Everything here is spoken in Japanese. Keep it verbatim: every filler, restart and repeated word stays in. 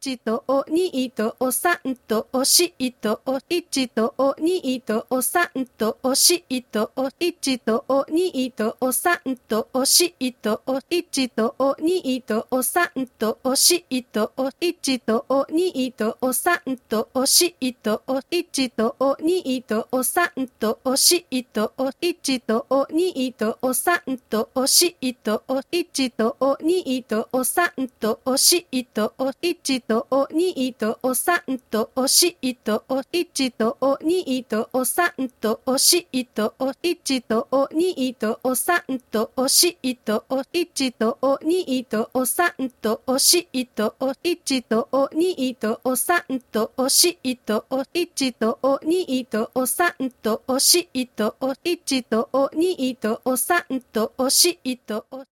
ちとにとさんとしといちとにとさんとしといちとにとさんとしといちとにとさんとしといちとにとさんとしといちとにとさんとしといちとにとさんとしといちとにとさんとしといちとにとさんとしといちとにとさんとしといちとにとさんとしといちとにとさんとしといちとにとさんとしといちとにとさんとしといちとにとさんとしと